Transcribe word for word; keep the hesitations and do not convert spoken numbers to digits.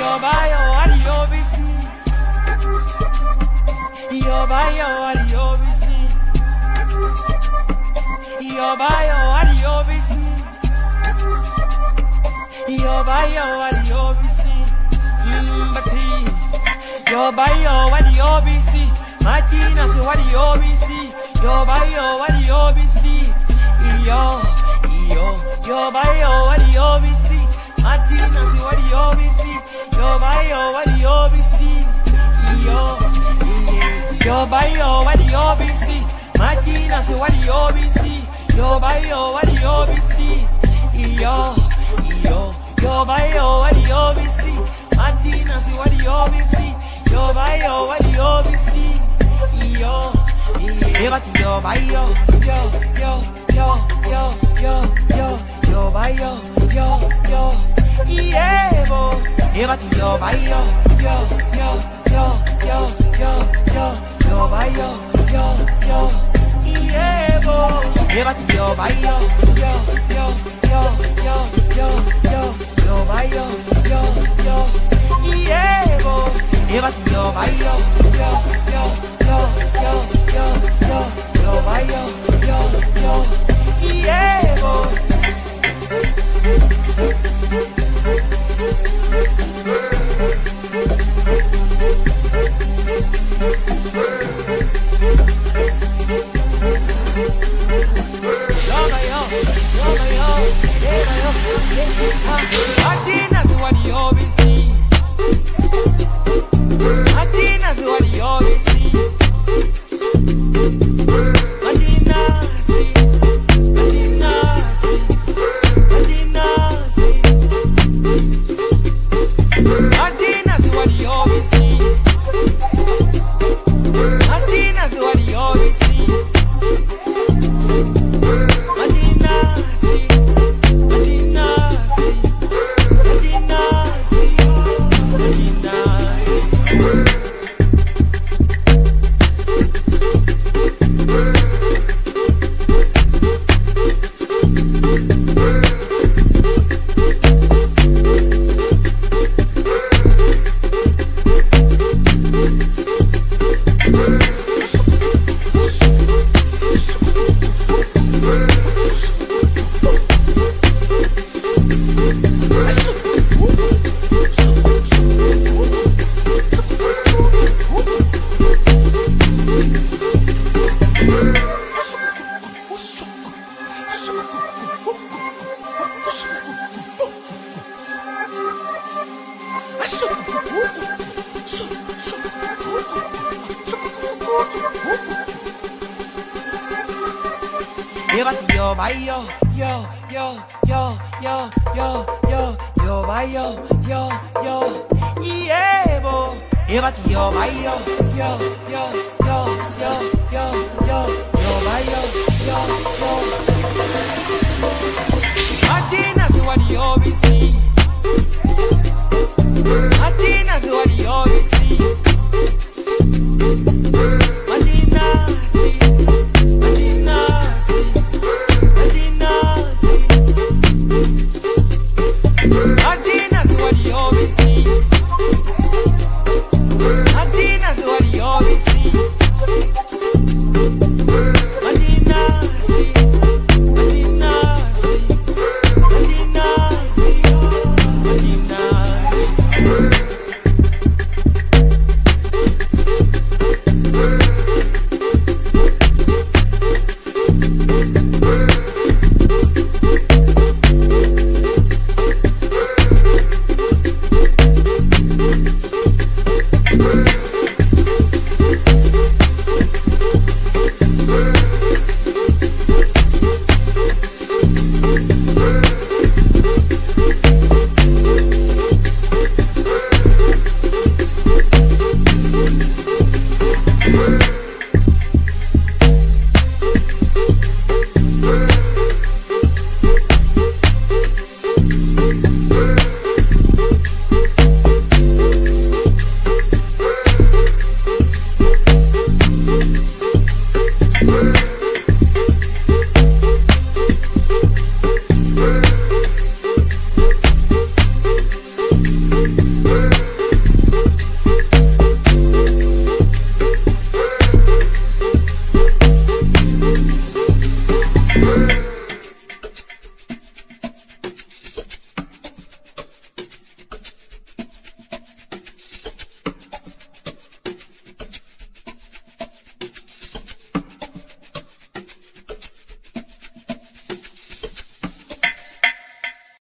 Yo bayo wali obisi. Yo bayo wali obisi. Yo bayo wali obisi. Yo bayo wali obisi. Mbati. Yo bayo wali obisi. Matina se wali obisi. Yo bayo wali obisi. Yo yo yo bayo wali obisi. Matina si wali obisi. Yo bayo wali obisi. Yo yo bayo wali obisi. Matina si wali obisi. Yo bayo wali obisi. Yo yo yo bayo wali obisi. Matina si wali obisi. Yo bayo wali obisi. Yo yeah, yo bayo yo yo yo yo yo yo yo bayo yo yo yeah bo yeah, yo bayo yo yo yo yo yo yo yo bayo yo yo yeah bo yeah, yo bayo yo yo yo yo yo yo yo bayo yo yo yeah bo yeah, yo bayo yo yo yo yo yo yo yo bayo yo yo yeah bo Atina si wali obisi. Atina si wali obisi. Atina si. Atina si. Atina si. Atina si wali obisi. Atina si wali obisi. Atina si. Atina si. Atina si. Atina si. Yo bayo yo yo yo yo yo yo yo bayo yo yo yeah bo yeah, yo bayo yo yo yo yo yo yo yo bayo yo yo Matina si wali obisi.